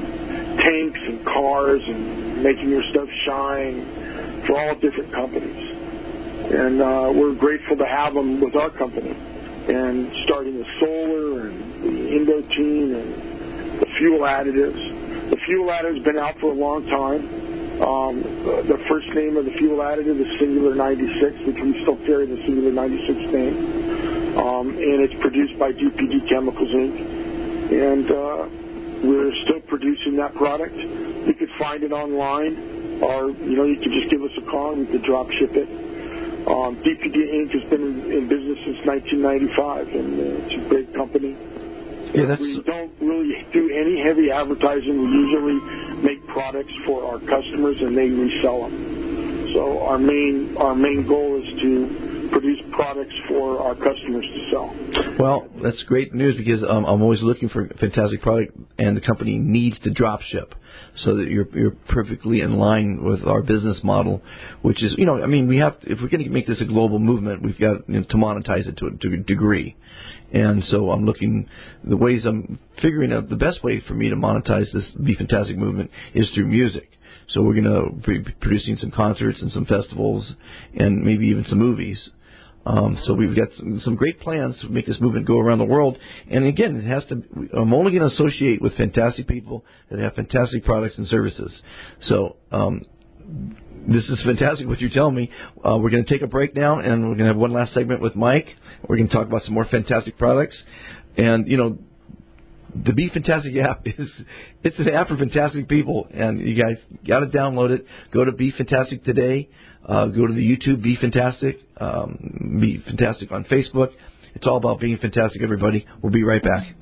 tanks and cars and making your stuff shine for all different companies. And uh, we're grateful to have them with our company. And starting with solar and the Indochine and the fuel additives. The fuel additive has been out for a long time. Um, the first name of the fuel additive is Singular ninety-six, which we still carry the Singular ninety-six name. Um, and it's produced by D P D Chemicals, Incorporated. And uh, we're still producing that product. You could find it online, or, you know, you could just give us a call and we could drop ship it. Um, D P D Incorporated has been in, in business since nineteen ninety-five, and uh, it's a great company. Yeah, that's... We don't really do any heavy advertising. We usually make products for our customers, and they resell them. So our main our main goal is to produce products for our customers to sell. Well, that's great news, because um, I'm always looking for a fantastic product, and the company needs to drop ship, so that you're you're perfectly in line with our business model, which is, you know, I mean, we have to, if we're going to make this a global movement, we've got, you know, to monetize it to a, to a degree. And so I'm looking, the ways I'm figuring out the best way for me to monetize this Be Fantastic movement is through music. So we're going to be producing some concerts and some festivals and maybe even some movies. Um, so we've got some, some great plans to make this movement go around the world. And again, it has to. I'm only going to associate with fantastic people that have fantastic products and services. So um, this is fantastic what you're telling me. Uh, we're going to take a break now, and we're going to have one last segment with Mike. We're going to talk about some more fantastic products. And, you know, the Be Fantastic app is, it's an app for fantastic people, and you guys got to download it. Go to Be Fantastic today. Uh, go to the YouTube, Be Fantastic. Um, Be Fantastic on Facebook. It's all about being fantastic, everybody. We'll be right back.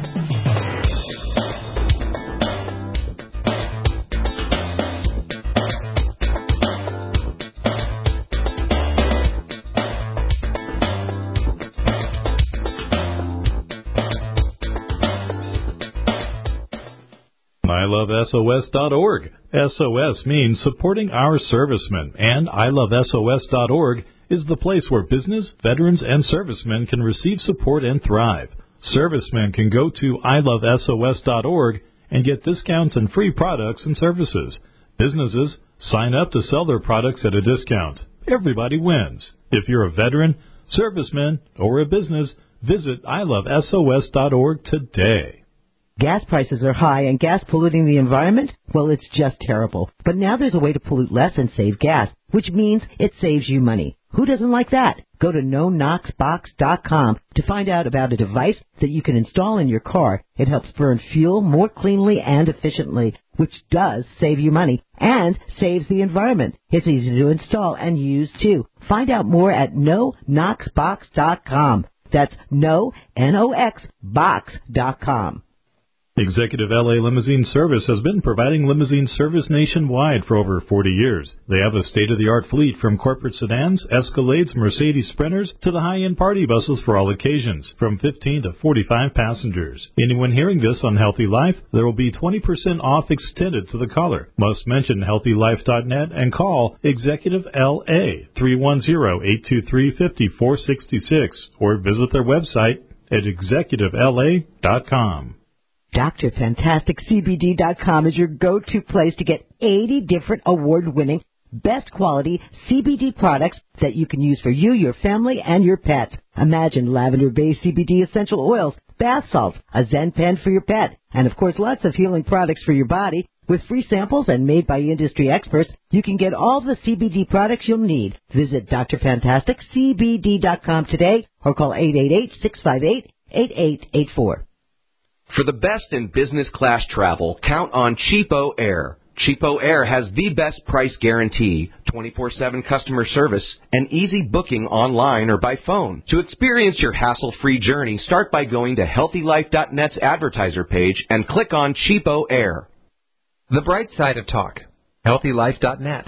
I love S O S dot org. S O S means supporting our servicemen, and I love S O S dot org is the place where business, veterans, and servicemen can receive support and thrive. Servicemen can go to I love S O S dot org and get discounts and free products and services. Businesses sign up to sell their products at a discount. Everybody wins. If you're a veteran, serviceman, or a business, visit I love S O S dot org today. Gas prices are high and gas polluting the environment? Well, it's just terrible. But now there's a way to pollute less and save gas, which means it saves you money. Who doesn't like that? Go to no nox box dot com to find out about a device that you can install in your car. It helps burn fuel more cleanly and efficiently, which does save you money and saves the environment. It's easy to install and use, too. Find out more at no nox box dot com. That's no, N O X, box dot com. Executive L A Limousine Service has been providing limousine service nationwide for over forty years. They have a state-of-the-art fleet from corporate sedans, Escalades, Mercedes Sprinters, to the high-end party buses for all occasions, from fifteen to forty-five passengers. Anyone hearing this on Healthy Life, there will be twenty percent off extended to the caller. Must mention healthy life dot net and call Executive L A three one zero, eight two three, five four six six or visit their website at executive L A dot com. Dr Fantastic C B D dot com is your go-to place to get eighty different award-winning, best-quality C B D products that you can use for you, your family, and your pets. Imagine lavender-based C B D essential oils, bath salts, a Zen pen for your pet, and, of course, lots of healing products for your body. With free samples and made by industry experts, you can get all the C B D products you'll need. Visit Dr Fantastic C B D dot com today or call eight eight eight, six five eight, eight eight eight four. For the best in business class travel, count on Cheapo Air. Cheapo Air has the best price guarantee, twenty-four seven customer service, and easy booking online or by phone. To experience your hassle-free journey, start by going to healthy life dot net's advertiser page and click on Cheapo Air. The bright side of talk. healthy life dot net.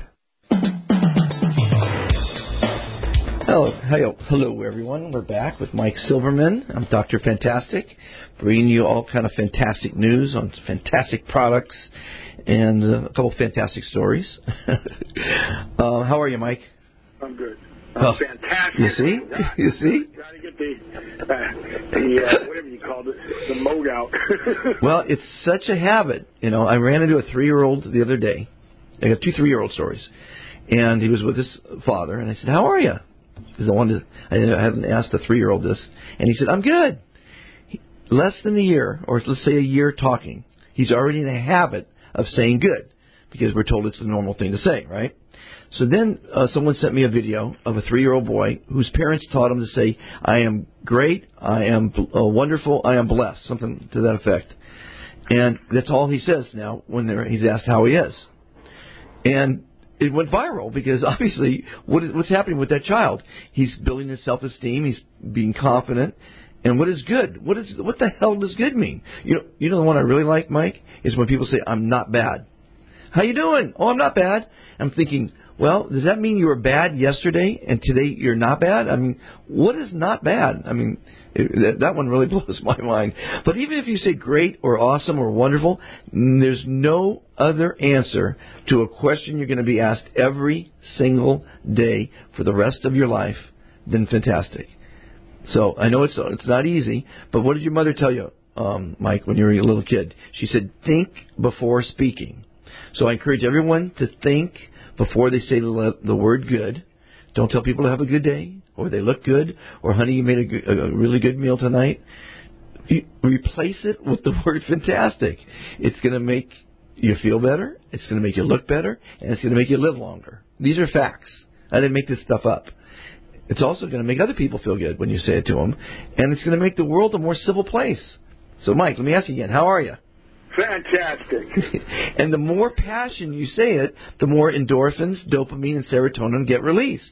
Hello, hello, hello, everyone. We're back with Mike Silverman. I'm Doctor Fantastic, bringing you all kind of fantastic news on fantastic products and uh, a couple of fantastic stories. uh, how are you, Mike? I'm good. Uh, oh, fantastic. You see? God, you see? Got to get the, uh, the uh, whatever you called it, the mode out. Well, it's such a habit. You know, I ran into a three-year-old the other day. I got two three-year-old stories. And he was with his father, and I said, how are you? Because I wanted to, I hadn't asked a three-year-old this. And he said, I'm good. He, less than a year, or let's say a year talking, he's already in a habit of saying good, because we're told it's the normal thing to say, right? So then uh, someone sent me a video of a three-year-old boy whose parents taught him to say, I am great, I am uh, wonderful, I am blessed, something to that effect. And that's all he says now when he's asked how he is. And it went viral because obviously what is, what's happening with that child? He's building his self-esteem, he's being confident. And what is good? What is what the hell does good mean? You know, you know the one I really like, Mike, is when people say, I'm not bad. How you doing? Oh, I'm not bad. I'm thinking, well, does that mean you were bad yesterday and today you're not bad? I mean, what is not bad? I mean, it, that, that one really blows my mind. But even if you say great or awesome or wonderful, there's no other answer to a question you're going to be asked every single day for the rest of your life than fantastic. So I know it's it's not easy, but what did your mother tell you, um, Mike, when you were a little kid? She said, think before speaking. So I encourage everyone to think before they say the, the word good. Don't tell people to have a good day, or they look good, or honey, you made a, good, a really good meal tonight. You replace it with the word fantastic. It's going to make you feel better, it's going to make you look better, and it's going to make you live longer. These are facts. I didn't make this stuff up. It's also going to make other people feel good when you say it to them, and it's going to make the world a more civil place. So, Mike, let me ask you again, how are you? Fantastic. And the more passion you say it, the more endorphins, dopamine, and serotonin get released.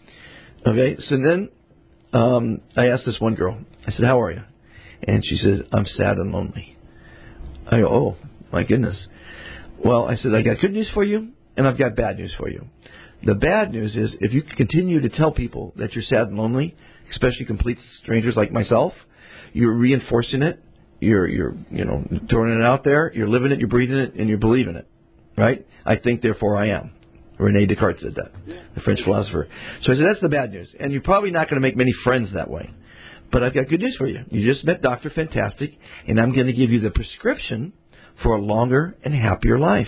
Okay, so then um, I asked this one girl, I said, how are you? And she said, I'm sad and lonely. I go, oh, my goodness. Well, I said, I got good news for you, and I've got bad news for you. The bad news is if you continue to tell people that you're sad and lonely, especially complete strangers like myself, you're reinforcing it. You're, you're, you know, throwing it out there. You're living it, you're breathing it, and you're believing it, right? I think, therefore I am. René Descartes said that, the French philosopher. So I said, that's the bad news. And you're probably not going to make many friends that way. But I've got good news for you. You just met Doctor Fantastic, and I'm going to give you the prescription for a longer and happier life.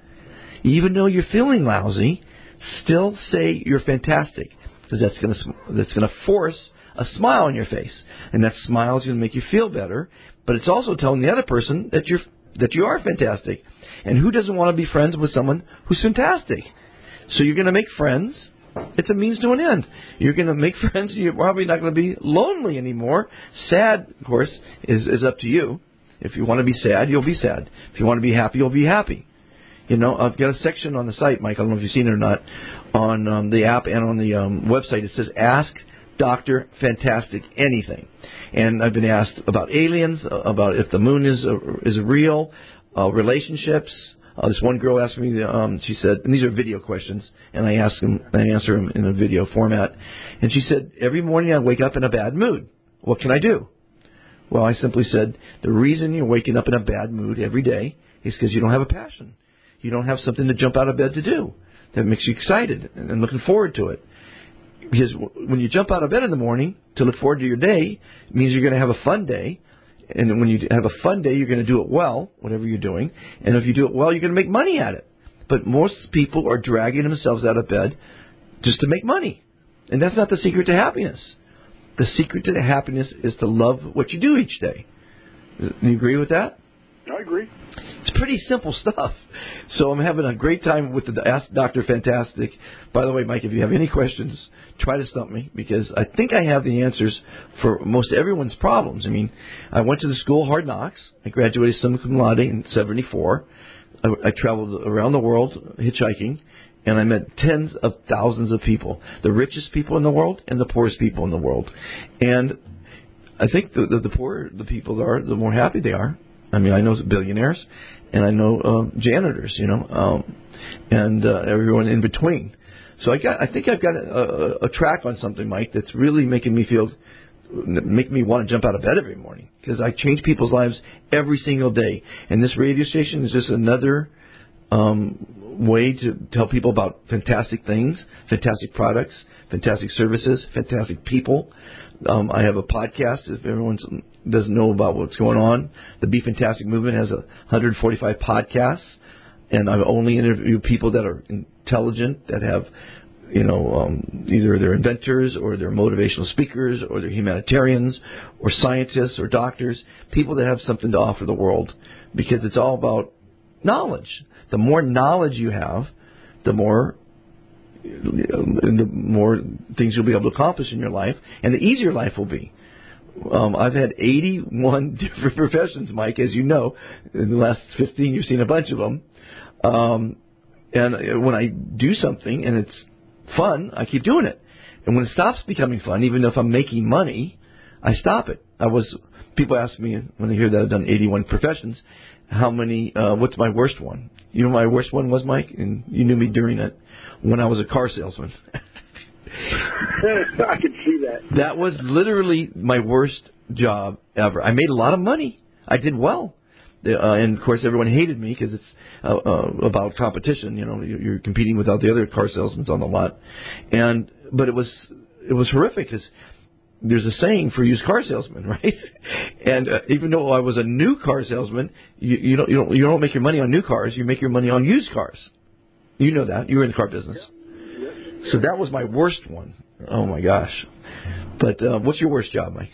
Even though you're feeling lousy, still say you're fantastic, because that's going to that's going to force a smile on your face, and that smile is going to make you feel better. But it's also telling the other person that you're that you are fantastic. And who doesn't want to be friends with someone who's fantastic? So you're going to make friends. It's a means to an end. You're going to make friends. You're probably not going to be lonely anymore. Sad, of course, is is up to you. If you want to be sad, you'll be sad. If you want to be happy, you'll be happy. You know, I've got a section on the site, Mike. I don't know if you've seen it or not, on um, the app and on the um, website. It says, Ask Doctor Fantastic Anything. And I've been asked about aliens, about if the moon is uh, is real, uh, relationships. Uh, this one girl asked me, um, she said, and these are video questions, and I ask them, I answer them in a video format. And she said, every morning I wake up in a bad mood. What can I do? Well, I simply said, the reason you're waking up in a bad mood every day is because you don't have a passion. You don't have something to jump out of bed to do that makes you excited and looking forward to it. Because when you jump out of bed in the morning to look forward to your day, it means you're going to have a fun day. And when you have a fun day, you're going to do it well, whatever you're doing. And if you do it well, you're going to make money at it. But most people are dragging themselves out of bed just to make money. And that's not the secret to happiness. The secret to happiness is to love what you do each day. Do you agree with that? I agree. It's pretty simple stuff. So I'm having a great time with the Ask Doctor Fantastic. By the way, Mike, if you have any questions, try to stump me, because I think I have the answers for most everyone's problems. I mean, I went to the school Hard Knocks. I graduated summa cum laude in seventy-four. I, I traveled around the world hitchhiking, and I met tens of thousands of people, the richest people in the world and the poorest people in the world. And I think the, the, the poorer the people are, the more happy they are. I mean, I know billionaires, and I know um, janitors, you know, um, and uh, everyone in between. So I got, I think I've got a, a, a track on something, Mike, that's really making me feel, make me want to jump out of bed every morning, because I change people's lives every single day, and this radio station is just another um, way to tell people about fantastic things, fantastic products, fantastic services, fantastic people. Um, I have a podcast. If everyone doesn't know about what's going on, the Be Fantastic Movement has one hundred forty-five podcasts, and I only interview people that are intelligent, that have, you know, um, either they're inventors or they're motivational speakers or they're humanitarians or scientists or doctors, people that have something to offer the world, because it's all about knowledge. The more knowledge you have, the more the more things you'll be able to accomplish in your life, and the easier life will be. Um, I've had eighty-one different professions, Mike, as you know. In the last fifteen, you've seen a bunch of them. Um, and when I do something and it's fun, I keep doing it. And when it stops becoming fun, even if I'm making money, I stop it. I was people ask me when they hear that I've done eighty-one professions, how many? Uh, what's my worst one? You know, what my worst one was, Mike, and you knew me during it when I was a car salesman. I can see that. That was literally my worst job ever. I made a lot of money. I did well. Uh, and, of course, everyone hated me because it's uh, uh, about competition. You know, you're competing with all the other car salesmen on the lot. And But it was it was horrific because there's a saying for used car salesmen, right? And uh, even though I was a new car salesman, you, you, don't, you, don't, you don't make your money on new cars. You make your money on used cars. You know that. You were in the car business. So that was my worst one. Oh, my gosh. But uh, what's your worst job, Mike?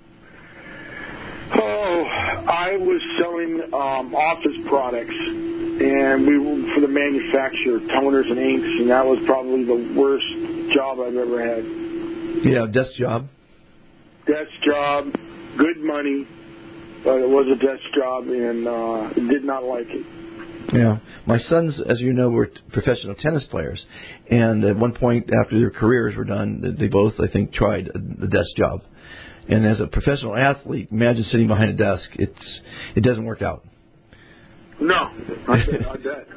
Oh, I was selling um, office products, and we were for the manufacturer, toners and inks, and that was probably the worst job I've ever had. Yeah, desk job. Desk job, good money, but it was a desk job, and uh, did not like it. Yeah. My sons, as you know, were professional tennis players. And at one point after their careers were done, they both, I think, tried the desk job. And as a professional athlete, imagine sitting behind a desk. It's It doesn't work out. No, I bet.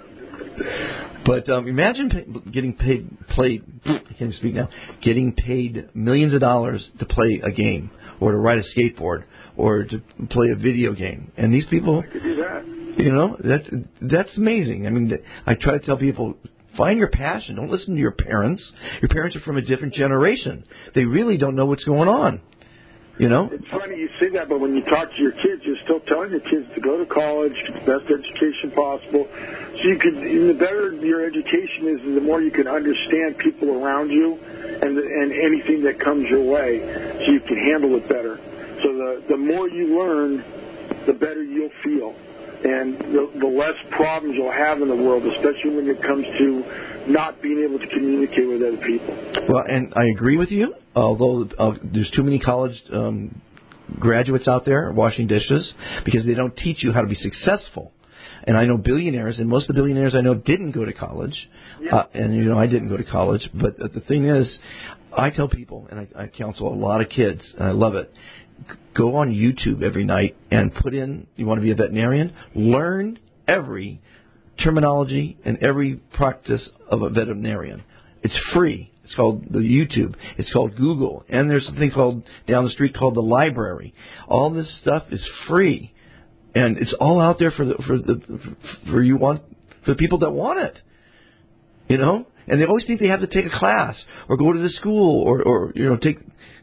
But um, imagine pay, getting paid, played, I can't even speak now, getting paid millions of dollars to play a game or to ride a skateboard or to play a video game. And these people... I could do that. You know, that's, that's amazing. I mean, I try to tell people, find your passion. Don't listen to your parents. Your parents are from a different generation. They really don't know what's going on. You know? It's funny you say that, but when you talk to your kids, you're still telling your kids to go to college, get the best education possible. So you could, the better your education is, the more you can understand people around you and the, and anything that comes your way, so you can handle it better. So the, the more you learn, the better you'll feel. And the, the less problems you'll have in the world, especially when it comes to not being able to communicate with other people. Well, and I agree with you, although uh, there's too many college um, graduates out there washing dishes because they don't teach you how to be successful. And I know billionaires, and most of the billionaires I know didn't go to college. Yeah. Uh, and, you know, I didn't go to college. But the thing is, I tell people, and I, I counsel a lot of kids, and I love it, go on YouTube every night and put in, you want to be a veterinarian? Learn every terminology and every practice of a veterinarian. It's free. It's called the YouTube. It's called Google. And there's something called down the street called the library. All this stuff is free. And it's all out there for the for the for you want for the people that want it. You know? And they always think they have to take a class or go to the school or, or you know, take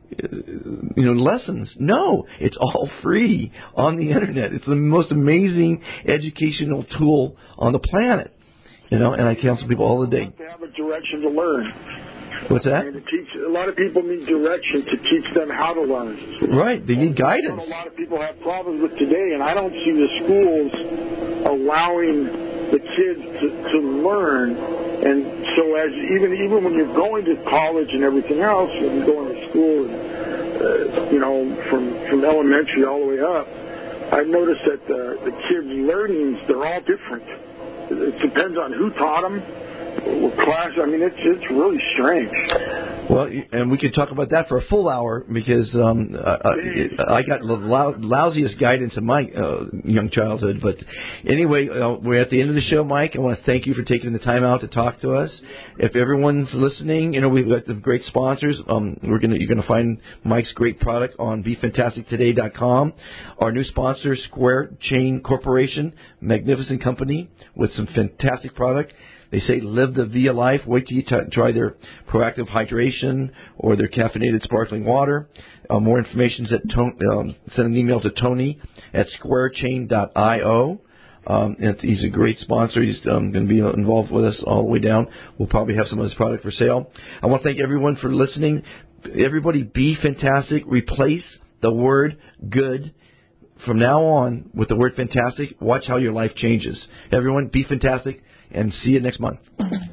you know, lessons. No, it's all free on the internet. It's the most amazing educational tool on the planet. You know, and I counsel people all the day. You have to have a direction to learn. What's that? And to teach, a lot of people need direction to teach them how to learn. Right, they need guidance. A lot of people have problems with today, and I don't see the schools allowing the kids to, to learn. And so, as even even when you're going to college and everything else, when you're going to school, and, uh, you know, from from elementary all the way up, I've noticed that the the kids' learnings, they're all different. It depends on who taught them. Class, I mean, it's it's really strange. Well, and we could talk about that for a full hour because um, I, I got the lousiest guidance in my uh, young childhood. But anyway, uh, we're at the end of the show, Mike. I want to thank you for taking the time out to talk to us. If everyone's listening, you know, we've got some great sponsors. Um, we're gonna you're gonna find Mike's great product on be fantastic today dot com. Our new sponsor, Square Chain Corporation, magnificent company with some fantastic product. They say live the Via life. Wait till you t- try their Proactive Hydration or their caffeinated sparkling water. Uh, more information is at Tony, um, send an email to Tony at square chain dot io. Um, and he's a great sponsor. He's um, going to be involved with us all the way down. We'll probably have some of his product for sale. I want to thank everyone for listening. Everybody be fantastic. Replace the word good from now on with the word fantastic. Watch how your life changes. Everyone be fantastic, and see you next month.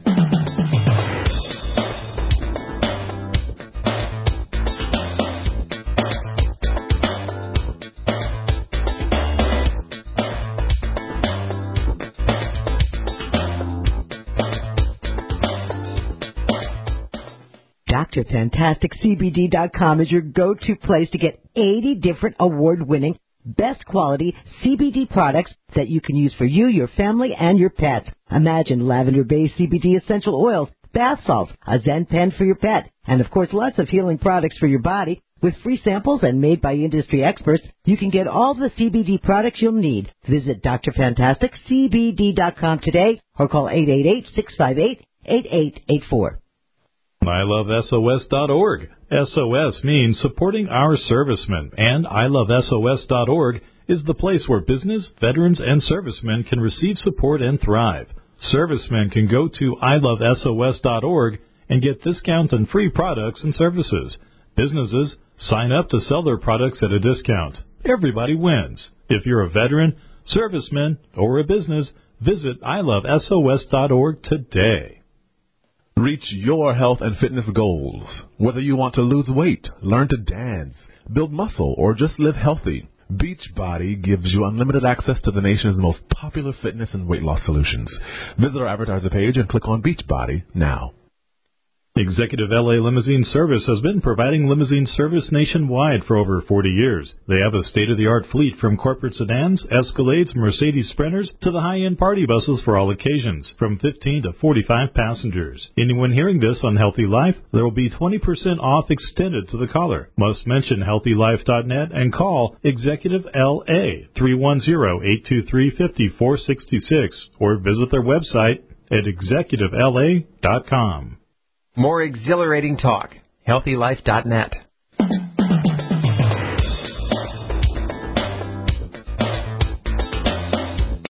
Doctor Fantastic C B D dot com is your go-to place to get eighty different award-winning, best quality C B D products that you can use for you, your family, and your pets. Imagine lavender-based C B D essential oils, bath salts, a Zen pen for your pet, and of course lots of healing products for your body. With free samples and made by industry experts, you can get all the C B D products you'll need. Visit Doctor Fantastic C B D dot com today or call eight eight eight, six five eight, eight eight eight four. I love S O S dot org. S O S means supporting our servicemen, and I love S O S dot org is the place where business, veterans, and servicemen can receive support and thrive. Servicemen can go to I love S O S dot org and get discounts and free products and services. Businesses sign up to sell their products at a discount. Everybody wins. If you're a veteran, serviceman, or a business, visit I love S O S dot org today. Reach your health and fitness goals. Whether you want to lose weight, learn to dance, build muscle, or just live healthy, Beachbody gives you unlimited access to the nation's most popular fitness and weight loss solutions. Visit our advertiser page and click on Beachbody now. Executive L A Limousine Service has been providing limousine service nationwide for over forty years. They have a state-of-the-art fleet from corporate sedans, Escalades, Mercedes Sprinters, to the high-end party buses for all occasions, from fifteen to forty-five passengers. Anyone hearing this on Healthy Life, there will be twenty percent off extended to the caller. Must mention healthy life dot net and call Executive L A three one zero, eight two three, five four six six or visit their website at executive L A dot com. More exhilarating talk. healthy life dot net.